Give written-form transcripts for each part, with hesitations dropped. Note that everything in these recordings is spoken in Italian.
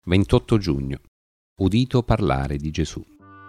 28 giugno. Udito parlare di Gesù.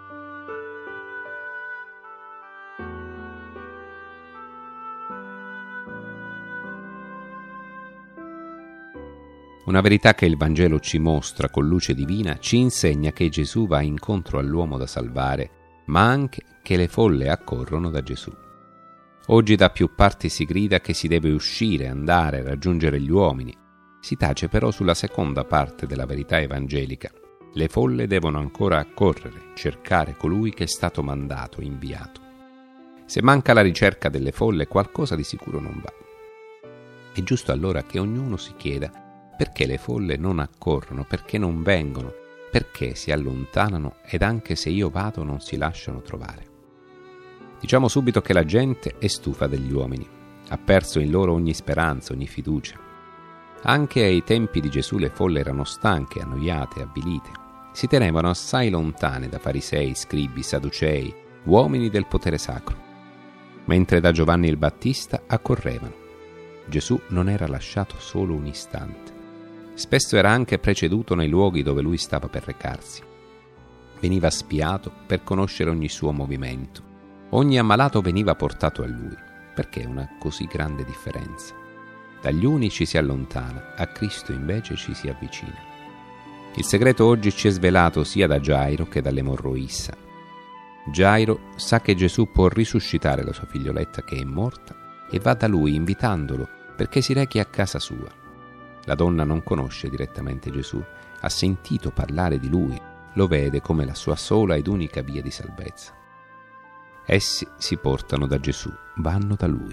Una verità che il Vangelo ci mostra con luce divina ci insegna che Gesù va incontro all'uomo da salvare, ma anche che le folle accorrono da Gesù. Oggi da più parti si grida che si deve uscire, andare, raggiungere gli uomini. Si tace però sulla seconda parte della verità evangelica. Le folle devono ancora accorrere, cercare colui che è stato mandato, inviato. Se manca la ricerca delle folle, qualcosa di sicuro non va. È giusto allora che ognuno si chieda perché le folle non accorrono, perché non vengono, perché si allontanano ed anche se io vado non si lasciano trovare. Diciamo subito che la gente è stufa degli uomini, ha perso in loro ogni speranza, ogni fiducia. Anche ai tempi di Gesù le folle erano stanche, annoiate, avvilite. Si tenevano assai lontane da farisei, scribi, sadducei, uomini del potere sacro. Mentre da Giovanni il Battista accorrevano. Gesù non era lasciato solo un istante. Spesso era anche preceduto nei luoghi dove lui stava per recarsi. Veniva spiato per conoscere ogni suo movimento. Ogni ammalato veniva portato a lui. Perché una così grande differenza? Dagli uni ci si allontana, a Cristo invece ci si avvicina. Il segreto oggi ci è svelato sia da Gairo che dall'emorroissa. Gairo sa che Gesù può risuscitare la sua figlioletta che è morta e va da lui invitandolo perché si rechi a casa sua. La donna non conosce direttamente Gesù, ha sentito parlare di lui, lo vede come la sua sola ed unica via di salvezza. Essi si portano da Gesù, vanno da lui.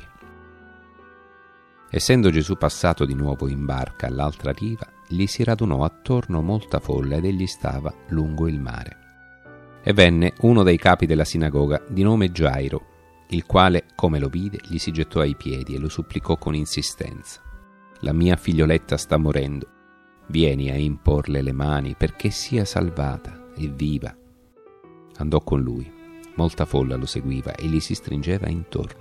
Essendo Gesù passato di nuovo in barca all'altra riva, gli si radunò attorno molta folla ed egli stava lungo il mare. E venne uno dei capi della sinagoga di nome Gairo, il quale, come lo vide, gli si gettò ai piedi e lo supplicò con insistenza. La mia figlioletta sta morendo, vieni a imporle le mani perché sia salvata e viva. Andò con lui, molta folla lo seguiva e gli si stringeva intorno.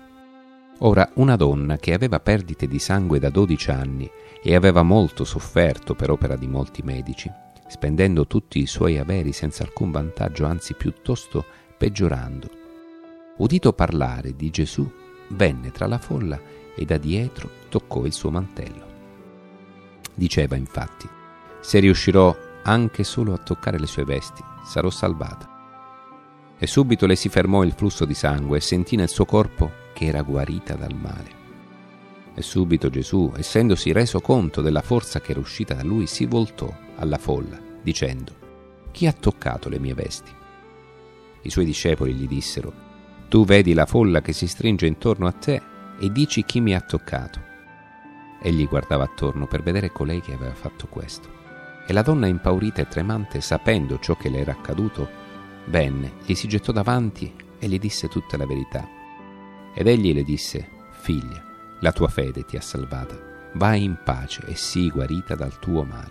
Ora una donna che aveva perdite di sangue da 12 anni e aveva molto sofferto per opera di molti medici, spendendo tutti i suoi averi senza alcun vantaggio, anzi piuttosto peggiorando, udito parlare di Gesù, venne tra la folla e da dietro toccò il suo mantello. Diceva infatti: se riuscirò anche solo a toccare le sue vesti, sarò salvata. E subito le si fermò il flusso di sangue e sentì nel suo corpo che era guarita dal male. E subito Gesù, essendosi reso conto della forza che era uscita da lui, si voltò alla folla, dicendo: chi ha toccato le mie vesti? I suoi discepoli gli dissero: tu vedi la folla che si stringe intorno a te e dici chi mi ha toccato. Egli guardava attorno per vedere colei che aveva fatto questo. E la donna, impaurita e tremante, sapendo ciò che le era accaduto, venne, gli si gettò davanti e gli disse tutta la verità. Ed egli le disse: figlia, la tua fede ti ha salvata, vai in pace e sii guarita dal tuo male.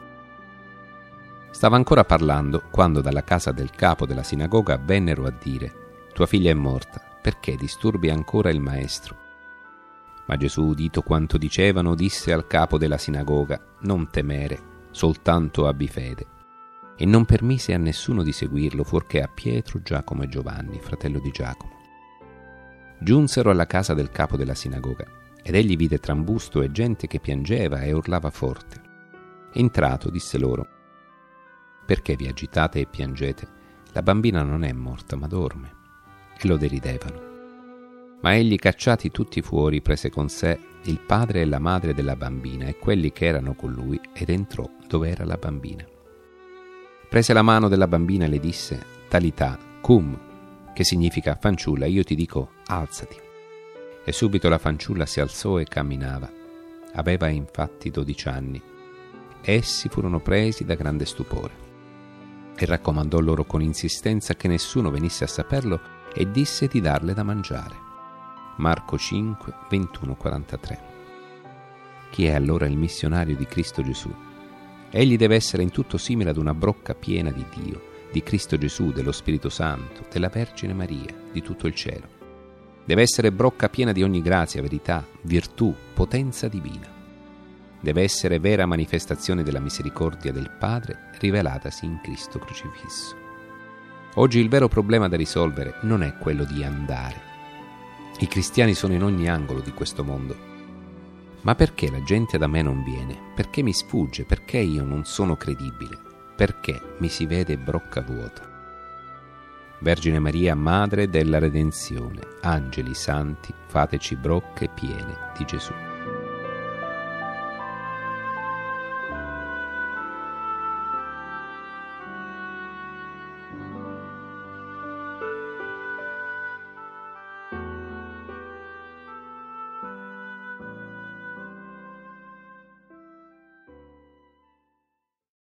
Stava ancora parlando quando dalla casa del capo della sinagoga vennero a dire: tua figlia è morta, perché disturbi ancora il maestro? Ma Gesù, udito quanto dicevano, disse al capo della sinagoga: non temere, soltanto abbi fede. E non permise a nessuno di seguirlo fuorché a Pietro, Giacomo e Giovanni, fratello di Giacomo. Giunsero alla casa del capo della sinagoga, ed egli vide trambusto e gente che piangeva e urlava forte. Entrato, disse loro: perché vi agitate e piangete? La bambina non è morta, ma dorme. E lo deridevano. Ma egli, cacciati tutti fuori, prese con sé il padre e la madre della bambina e quelli che erano con lui, ed entrò dove era la bambina. Prese la mano della bambina e le disse: talità cum, che significa: fanciulla, io ti dico, alzati. E subito la fanciulla si alzò e camminava. Aveva infatti 12 anni. Essi furono presi da grande stupore. E raccomandò loro con insistenza che nessuno venisse a saperlo e disse di darle da mangiare. Marco 5, 21-43. Chi è allora il missionario di Cristo Gesù? Egli deve essere in tutto simile ad una brocca piena di Dio, di Cristo Gesù, dello Spirito Santo, della Vergine Maria, di tutto il cielo. Deve essere brocca piena di ogni grazia, verità, virtù, potenza divina. deve essere vera manifestazione della misericordia del Padre rivelatasi in Cristo crocifisso. Oggi il vero problema da risolvere non è quello di andare. I cristiani sono in ogni angolo di questo mondo. Ma perché la gente da me non viene? Perché mi sfugge? Perché io non sono credibile? Perché mi si vede brocca vuota? Vergine Maria, Madre della Redenzione, angeli santi, fateci brocche piene di Gesù.